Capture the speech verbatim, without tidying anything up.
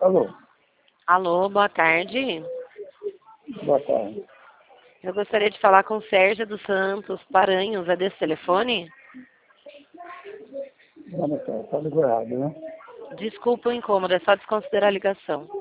Alô, Alô, boa tarde. boa tarde. Eu gostaria de falar com Sérgio dos Santos Paranhos. É desse telefone? Boa tarde, tá ligado errado, né? Desculpa o incômodo, é só desconsiderar a ligação.